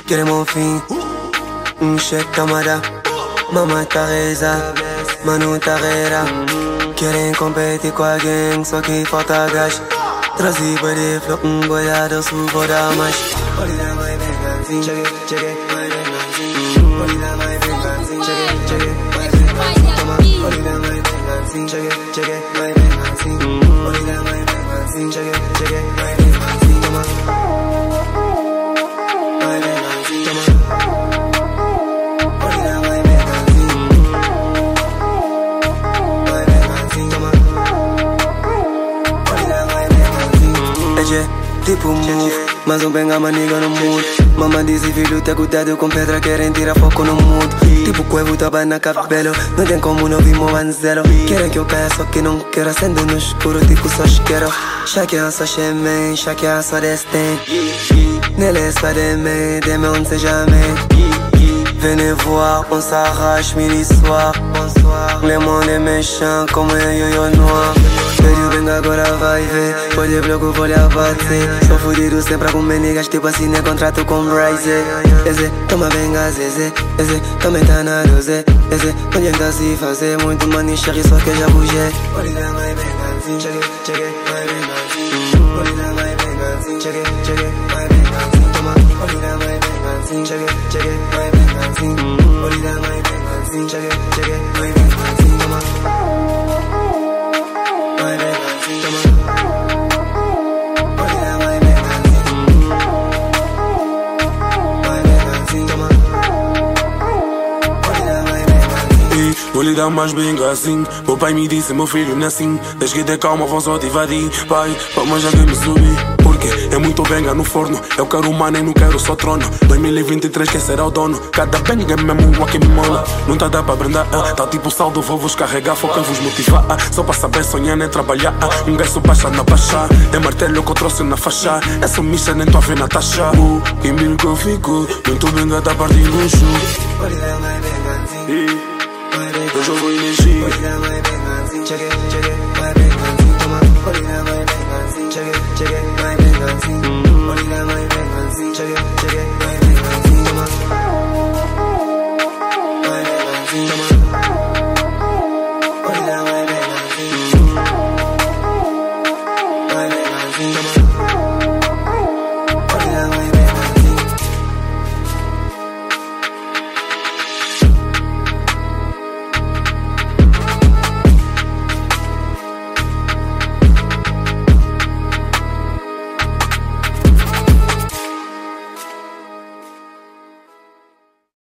queremos um fim. Cheque camada, mamãe tá reza, mano tá rera. Querem competir com alguém, só que falta gás. Trazi body flow, boiado, subo da mais. Olha mais bem, cheguei, mais bem, olha mais bem, cheguei, mais bem, olha mais bem, cheguei, mais bem, olha mais bem, cheguei, mais bem, tipo move, mas um benga maniga no mood. Mama disse filho, tá cuidado com pedra, querem tirar foco no mundo. Tipo coelho, tava na cabelo, não tem como não vir manzelo. Querem que eu caia, só que não quero, acendo no escuro, tipo só quero. Chaque só chemin, chaque só destin. Nele só de me onde seja me. Venez voir, on s'arrache, midi soir. Le monde est méchant comme un yo-yo noir. Pediu bem agora vai ver, pode bloco, pode abater. Sou fudido sempre com niggas, tipo assim, é contrato com Bryce. Eze, toma benga, zeze, eze, também tá na doze. Eze, não adianta se fazer muito money, chéri, só que já bugei. Olha mais bem, cheguei, mais bem, olha mais bem, cheguei, mais bem, toma, olha mais bem, cheguei, mais bem. Olha mais bem, cheguei, mais bem, toma. Mais bem, toma. Olha mais bem, mais bem, toma. Olha mais bem. Vou lhe dar mais bem assim. Meu pai me disse, meu filho, não é assim. Tens que ter calma, vou só te invadir. Pai, vamos já que me subir. Porque é muito benga no forno. Eu quero humano e não quero só trono. 2023 quem será o dono? Cada benga é mesmo uma que me mola. Não tá dá pra brandar, tá tipo saldo, vou vos carregar. Foca em vos motivar, só pra saber sonhar nem trabalhar. Um gajo baixa na baixa, é martelo que eu trouxe na faixa. É sumiça nem tô a ver na taxa. E miro que eu fico, muito benga tá partindo um chu. Olha mais bem, eu jogo energia. olha mais bem, cheguei, mais bem, toma. Olha mais bem, cheguei, mais bem, olha mais bem, cheguei.